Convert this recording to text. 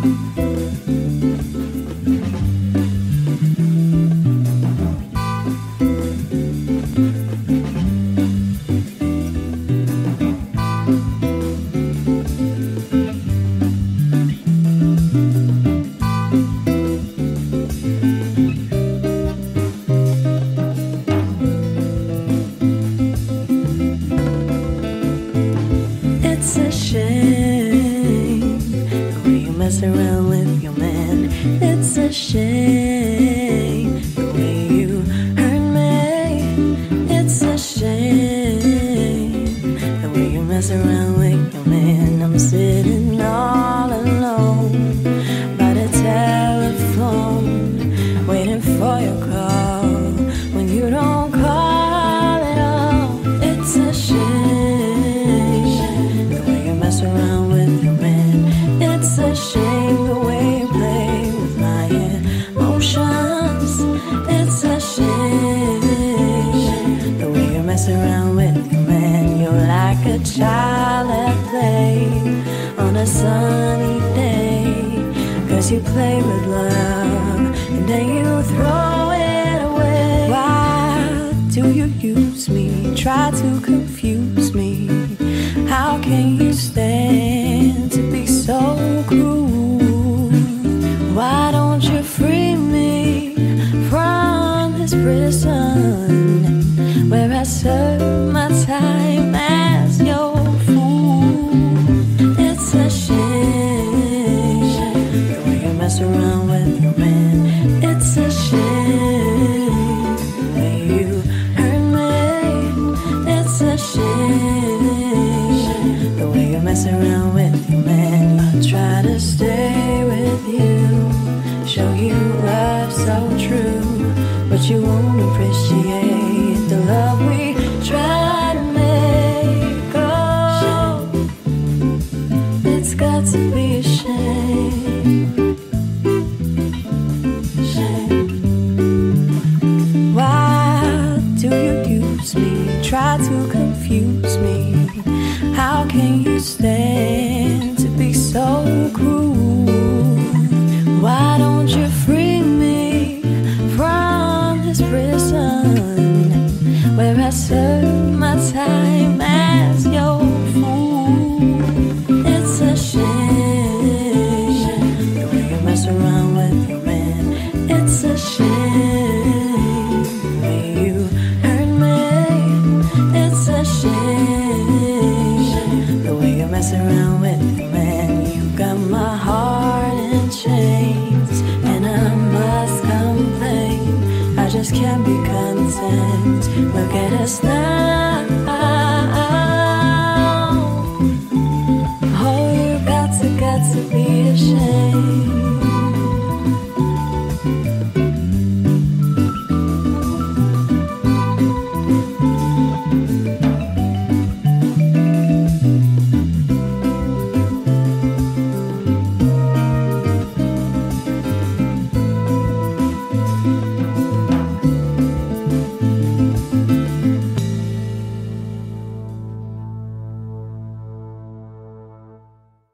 It's a shame the way you mess around with your man. It's a shame the way you hurt me. It's a shame the way you mess around with your man. I'm sitting all alone by the telephone, waiting for your call. When you don't call at all, it's a shame the way you mess around with your man. It's a shame the way you play with my emotions. It's a shame the way you mess around with your man. You're like a child at play on a sunny day, 'cause you play with love and then you throw it away. Why do you use me, try to confuse me? How can you stand to be so cruel? Why don't you free me from this prison where I serve my time as your fool? It's a shame the way you mess around with your man. It's a shame the way you hurt me. It's a shame the way you mess around with your man. I try to stay with you, show you love so true, but you won't appreciate the love we try to make. Oh, it's got to be a shame. Shame. Why do you use me, try to confuse me? How can you stand to be so cruel? Why don't you free me from this prison where I serve my time as your fool? It's a shame the way you mess around with your man. It's a shame the way you hurt me. It's a shame the way you mess around with your man. You got my heart in chains, and I must complain. I just can't be content. Look at us now.